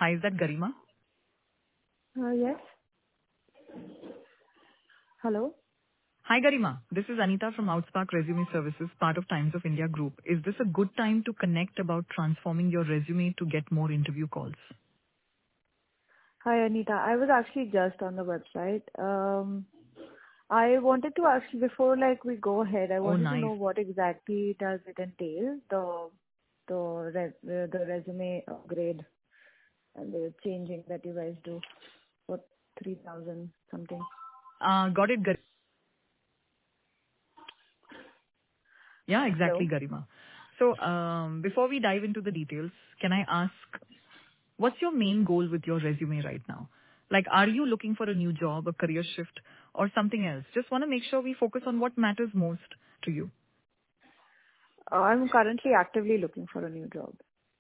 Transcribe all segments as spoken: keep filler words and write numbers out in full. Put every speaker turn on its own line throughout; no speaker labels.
Hi, is that Garima?
Uh, yes. Hello.
Hi, Garima. This is Anita from Outspark Resume Services, part of Times of India Group. Is this a good time to connect about transforming your resume to get more interview calls?
Hi, Anita. I was actually just on the website. Um, I wanted to actually, before like we go ahead, I
Oh,
wanted to
nice.
know what exactly does it entail, the the res, the the resume upgrade and the changing that you guys do for three thousand something.
Uh, got it, Garima. Yeah, exactly,
Hello.
Garima. So, um, before we dive into the details, can I ask, what's your main goal with your resume right now? Like, are you looking for a new job, a career shift, or something else? Just want to make sure we focus on what matters most to you.
Uh, I'm currently actively looking for a new job.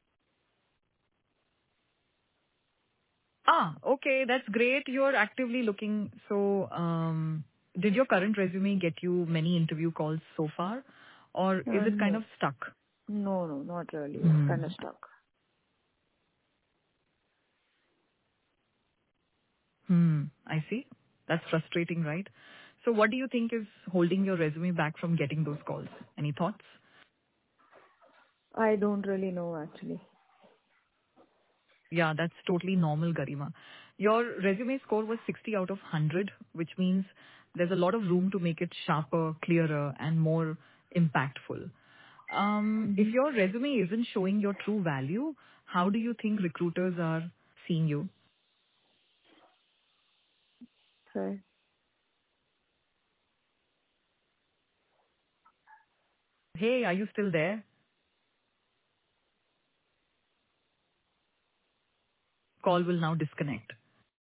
Ah, okay, that's great. You're actively looking. So, um, did your current resume get you many interview calls so far, or is
Uh,
it kind
no,
of stuck?
no, no, not really. It's
Hmm.
kind of stuck.
Hmm. I see. That's frustrating, right? So, what do you think is holding your resume back from getting those calls? Any thoughts?
I don't really know actually.
Yeah, that's totally normal, Garima. Your resume score was sixty out of one hundred, which means there's a lot of room to make it sharper, clearer, and more impactful. Um, if
Mm-hmm.
your resume isn't showing your true value, how do you think recruiters are seeing you?
Sorry.
Hey, are you still there? Call will now disconnect.